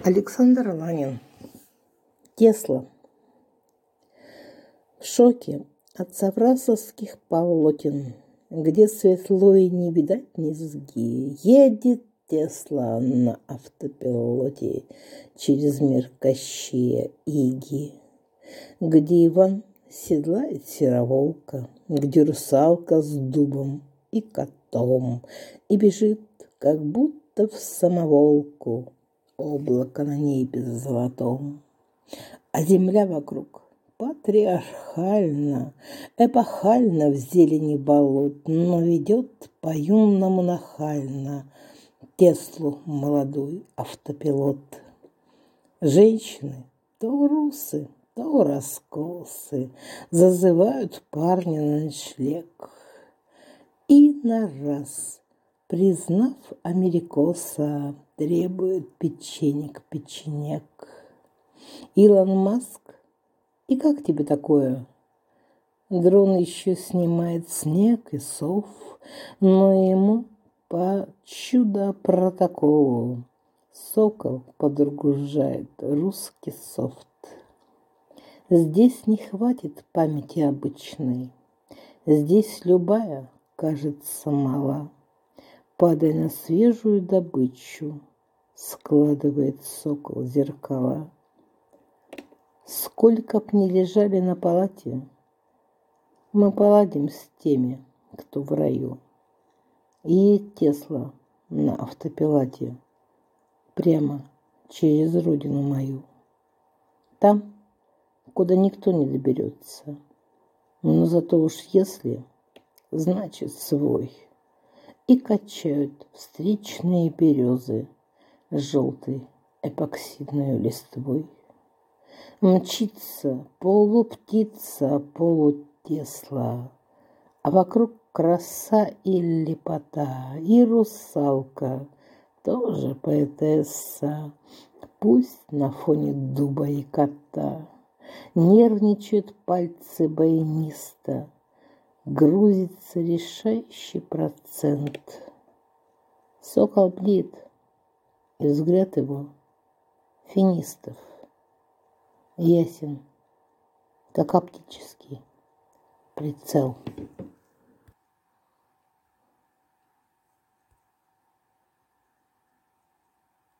Александр Ланин. Тесла. В шоке от саврасовских полотен, где светло и не видать низги, едет Тесла на автопилоте через мир Кощея Иги, где Иван седлает сероволка, где русалка с дубом и котом, и бежит, как будто в самоволку, облако на небе золотом. А земля вокруг патриархально, эпохально в зелени болот, но ведет по-юному нахально Теслу молодой автопилот. Женщины то русы, то раскосы зазывают парня на ночлег. И на раз, признав америкоса, требует печенек. Илон Маск, и как тебе такое? Дрон еще снимает снег и сов, но ему по чудо-протоколу Сокол подгружает русский софт. Здесь не хватит памяти обычной, здесь любая кажется мала. Падая на свежую добычу, складывает сокол зеркала. Сколько б ни лежали на палате, мы поладим с теми, кто в раю. И Тесла на автопилоте прямо через родину мою. Там, куда никто не доберется, но зато уж если, значит свой. И качают встречные березы желтой эпоксидной листвой. Мчится полуптица, полутесла, а вокруг краса и лепота, и русалка, тоже поэтесса, пусть на фоне дуба и кота. Нервничают пальцы баяниста, грузится решающий процент. Сокол блед, и взгляд его финистов ясен, как оптический прицел.